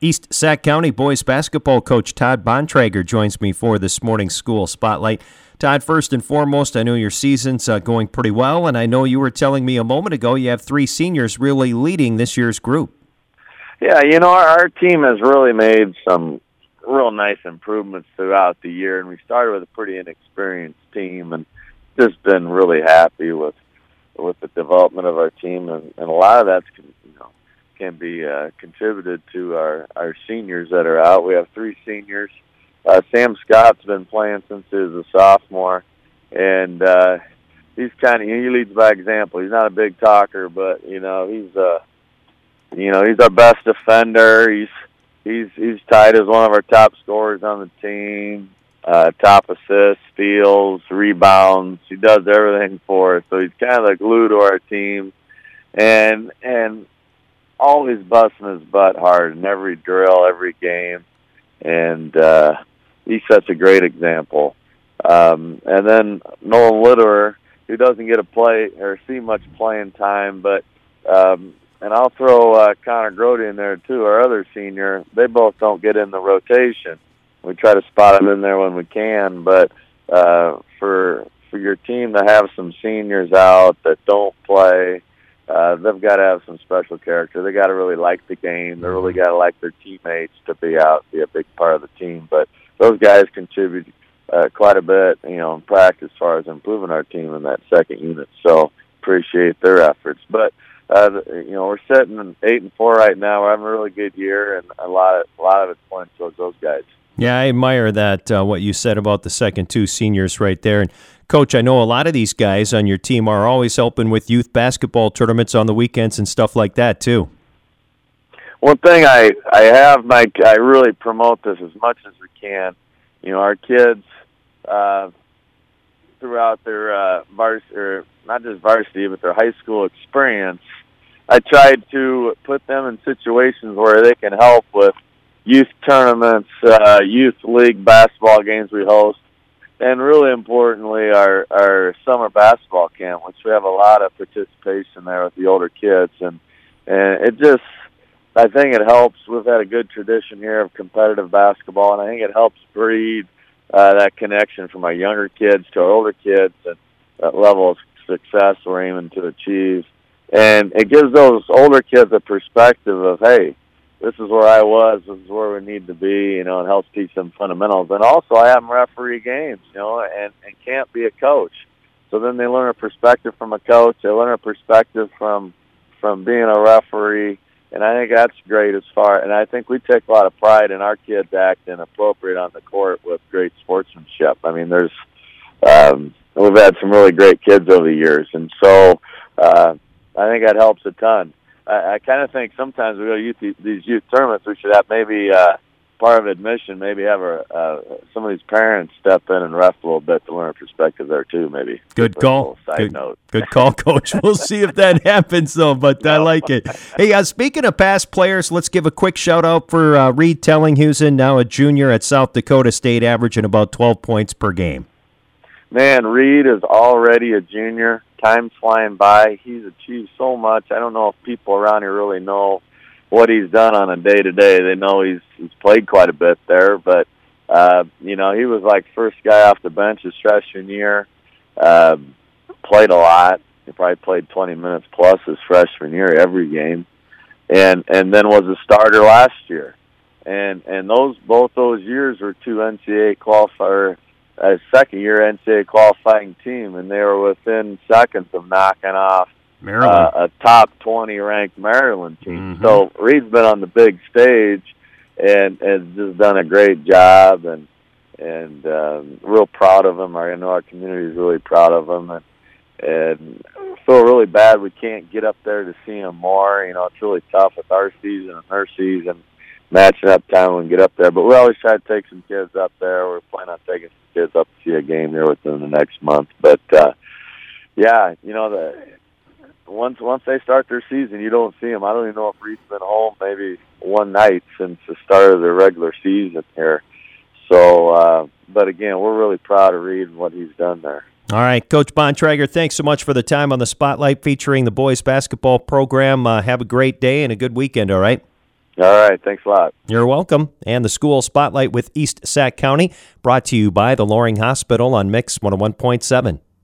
East Sac County boys basketball coach Todd Bontrager joins me for this morning's school spotlight. Todd, first and foremost, I know your season's going pretty well, and I know you were telling me a moment ago you have 3 seniors really leading this year's group. Yeah, our team has really made some real nice improvements throughout the year, and we started with a pretty inexperienced team, and just been really happy with the development of our team, and a lot of that's can be contributed to our seniors that are out. We have 3 seniors. Sam Scott's been playing since he was a sophomore, and he's he leads by example. He's not a big talker, but he's our best defender. He's tied as one of our top scorers on the team. Top assists, steals, rebounds. He does everything for us. So he's kind of the glue to our team, and always busting his butt hard in every drill, every game, and he sets a great example. And then Nolan Litterer, who doesn't get to play or see much playing time, but and I'll throw Connor Grody in there too, our other senior. They both don't get in the rotation. We try to spot them in there when we can, but for your team to have some seniors out that don't play, they've got to have some special character. They got to really like the game. They really got to like their teammates to be out, be a big part of the team. But those guys contribute quite a bit, in practice as far as improving our team in that second unit. So appreciate their efforts. But we're sitting 8-4 right now. We're having a really good year, and a lot of it's pointing towards those guys. Yeah, I admire that, what you said about the second 2 seniors right there. And, Coach, I know a lot of these guys on your team are always helping with youth basketball tournaments on the weekends and stuff like that, too. One thing I have, Mike, I really promote this as much as we can. Our kids, throughout their varsity, or not just varsity, but their high school experience, I tried to put them in situations where they can help with youth tournaments, youth league basketball games we host, and really importantly, our summer basketball camp, which we have a lot of participation there with the older kids. And it just, I think it helps. We've had a good tradition here of competitive basketball, and I think it helps breed that connection from our younger kids to our older kids and that level of success we're aiming to achieve. And it gives those older kids a perspective of, hey, this is where I was, this is where we need to be, and helps teach them fundamentals. And also I have them referee games, and can't be a coach. So then they learn a perspective from a coach, they learn a perspective from being a referee, and I think that's great and I think we take a lot of pride in our kids acting appropriate on the court with great sportsmanship. I mean, we've had some really great kids over the years, and so I think that helps a ton. I kind of think sometimes we go to these youth tournaments, we should have maybe part of admission, maybe have some of these parents step in and ref a little bit to learn a perspective there too, maybe. Good call. Side note. Good call, Coach. We'll see if that happens, though, but I like it. Hey, speaking of past players, let's give a quick shout-out for Reed Tellinghusen, now a junior at South Dakota State, averaging about 12 points per game. Man, Reed is already a junior. Time's flying by. He's achieved so much. I don't know if people around here really know what he's done on a day-to-day. They know he's played quite a bit there, but, he was like first guy off the bench his freshman year, played a lot. He probably played 20 minutes plus his freshman year every game, and then was a starter last year. And both those years were 2 NCAA qualifier. A second-year NCAA qualifying team, and they were within seconds of knocking off a top 20 ranked Maryland team. Mm-hmm. So Reed's been on the big stage and has just done a great job, and real proud of him. I know our community is really proud of him, and feel really bad we can't get up there to see him more. It's really tough with our season and her season, matching up time when we get up there. But we always try to take some kids up there. We're planning on taking some kids up to see a game there within the next month. But once they start their season, you don't see them. I don't even know if Reed's been home maybe one night since the start of their regular season here. So, but again, we're really proud of Reed and what he's done there. All right, Coach Bontrager, thanks so much for the time on the Spotlight featuring the boys basketball program. Have a great day and a good weekend, all right? All right. Thanks a lot. You're welcome. And the School Spotlight with East Sac County, brought to you by the Loring Hospital on Mix 101.7.